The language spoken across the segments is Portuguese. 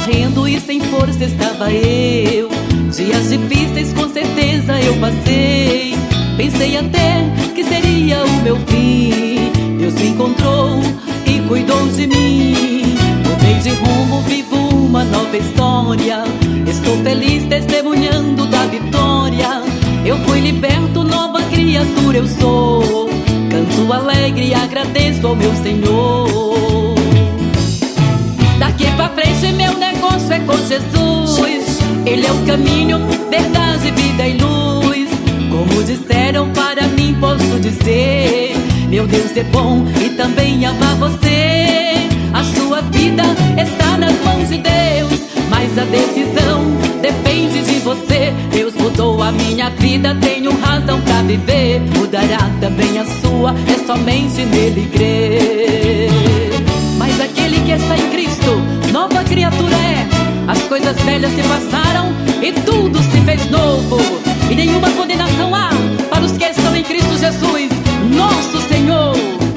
Morrendo e sem força estava eu. Dias difíceis com certeza eu passei. Pensei até que seria o meu fim. Deus me encontrou e cuidou de mim. Mudei de rumo, vivo uma nova história. Estou feliz testemunhando da vitória. Eu fui liberto, nova criatura eu sou. Canto alegre e agradeço ao meu Senhor. Daqui pra frente meu negócio é com Jesus. Ele é o caminho, verdade, vida e luz. Como disseram para mim posso dizer: meu Deus é bom e também ama você. A sua vida está nas mãos de Deus, mas a decisão depende de você. Deus mudou a minha vida, tenho razão pra viver. Mudará também a sua, é somente nele crer. Mas aquele que está em Cristo, nova criatura é. As coisas velhas se passaram e tudo se fez novo. E nenhuma condenação há para os que estão em Cristo Jesus, nosso Senhor.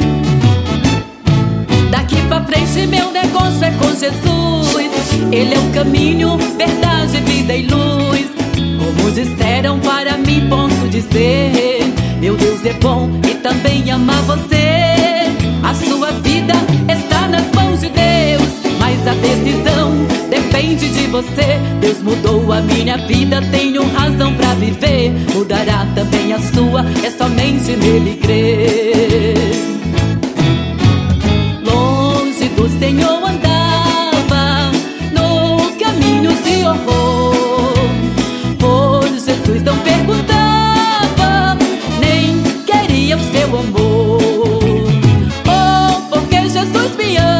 Daqui pra frente meu negócio é com Jesus. Ele é o caminho, verdade, vida e luz. Como disseram para mim posso dizer: meu Deus é bom e também ama você. A sua vida está nas mãos de Deus, mas a decisão depende de você. Deus mudou a minha vida, tenho razão pra viver. Mudará também a sua, é somente nele crer. Longe do Senhor andava, no caminho de horror. Por Jesus não perguntava, nem queria o seu amor. Oh, porque Jesus me ama.